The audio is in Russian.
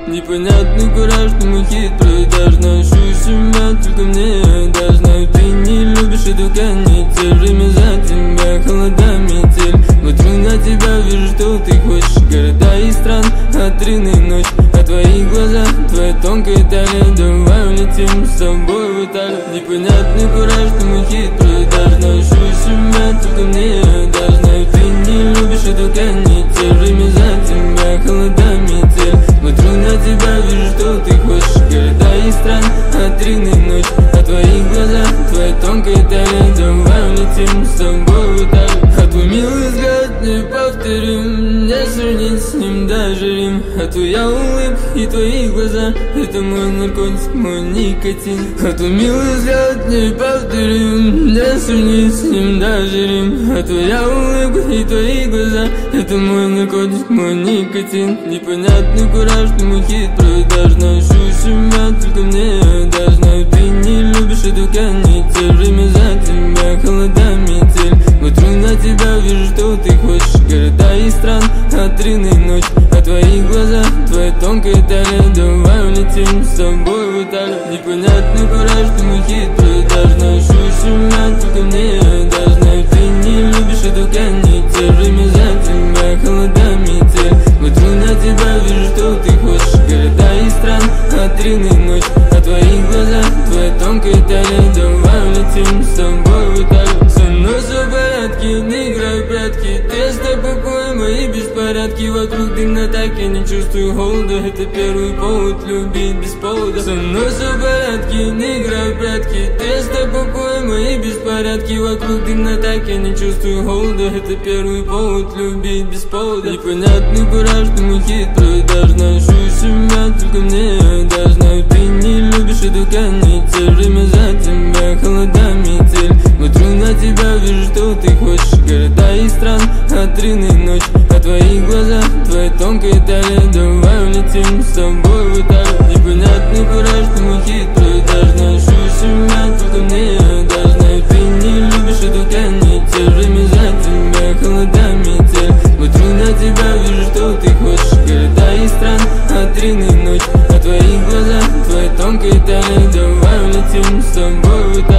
Непонятный кураж, что мы хитрые. Даже ношу себя, только мне. Даже знаю, ты не любишь эту канитель. Время за тебя, холода, метель. Смотрю на тебя, вижу, что ты хочешь. Города и стран, отрывная ночь. А твои глаза, твоя тонкая талия. Давай улетим с тобой в Италию. Непонятный кураж, что мы хитрые. Даже ношу себя, только мне. Даже знаю, ты не любишь эту канитель. Время за тебя, холода, метель. Смотрю на тебя, вижу, что ты хочешь. Города и стран, отрывная ночь. А твои глаза, твоя тонкая талия. Давай улетим с тобой в Италию. А твой милый взгляд неповторим, не сравнить с ним даже Рим. А твоя улыбка и твои глаза — это мой наркотик, мой никотин. А твой милый взгляд неповторим, не сравнить с ним даже Рим. А твоя улыбка и твои глаза — это мой наркотик, мой никотин. Непонятный кураж, что мы хитрые. Даже ношу себя, только мне. Даже знаю, ты не любишь эту канитель. Время за тебя, холода, метель. Смотрю на тебя, вижу, что ты хочешь. Города и стран, отрывная ночь. А твои глаза, твоя тонкая талия. Давай улетим с тобой в Италию. Непонятный кураж, что мы хитрые. Даже ношу себя, только мне. Даже знаю, ты не любишь эту канитель. Время за тебя, холода, метель. Смотрю на тебя, вижу, что ты хочешь. Города и стран, отрывная ночь. А твои глаза, твоя тонкая талия. Давай улетим с тобой в Италию. Со мной все в порядке, не играй в прятки. Тесто покой, мои беспорядки. Вокруг дымно, так я не чувствую холода. Это первый повод любить без повода. Со мной все в порядке, не играй в прятки. Тесто покой, мои беспорядки. Вокруг дымно, так я не чувствую холода. Это первый повод любить без повода. Непонятный кураж, что мы хитрые. Даже ношу себя, только мне. Даже знаю, ты не любишь эту канитель. Время за тебя, холода, метель. Смотрю на тебя, вижу, что ты хочешь. Города и стран, отрывная ночь. А твои глаза, твоя тонкая талия. Давай улетим с тобой в Италию. Непонятный кураж, что мы хитрые. Даже ношу себя, только мне. Даже знаю, ты не любишь эту канитель. Время за тебя, холода, метель. Смотрю на тебя, вижу, что ты хочешь. Города и стран, отрывная ночь. А твои глаза, твоя тонкая талия. Давай улетим с тобой в Италию.